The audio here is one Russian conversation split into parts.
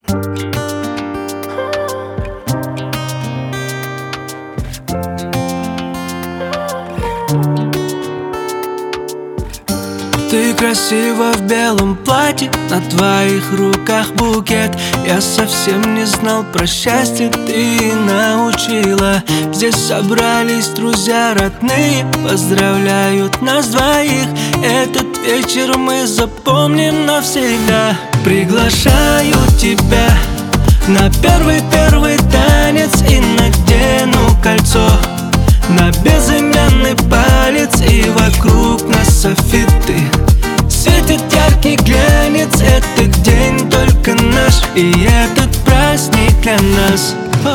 Ты красива в белом платье, на твоих руках букет. Я совсем не знал про счастье, ты научила. Здесь собрались друзья родные, поздравляют нас двоих. Этот вечер мы запомним навсегда. Приглашаю тебя на первый танец и надену кольцо на безымянный палец, и вокруг нас софиты. Светит яркий глянец, этот день только наш, и этот праздник для нас.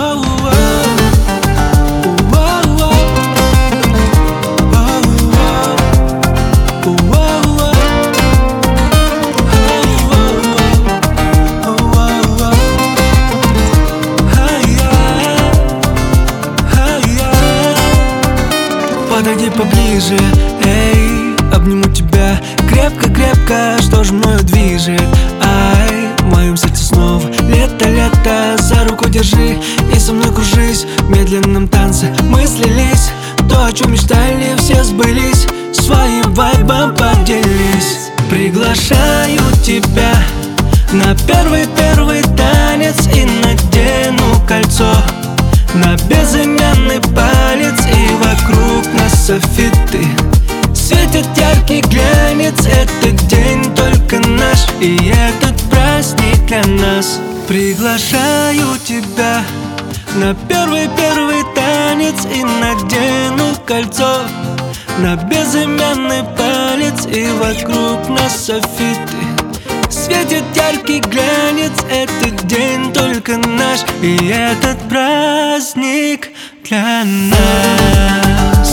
Подойди поближе, эй, обниму тебя крепко-крепко, что ж мною движет? Ай, в моем сердце снова лето, за руку держи и со мной кружись. В медленном танце мы слились, то, о чем мечтали, все сбылись. Своим вайбом поделись. Приглашаю тебя на первый танец и надену кольцо на безымянный палец, и вокруг нас софиты. Светит яркий глянец, этот день только наш, и этот праздник для нас. Приглашаю тебя на первый танец и надену кольцо на безымянный палец, и вокруг нас софиты. Светит яркий глянец, этот день только наш, и этот праздник для нас.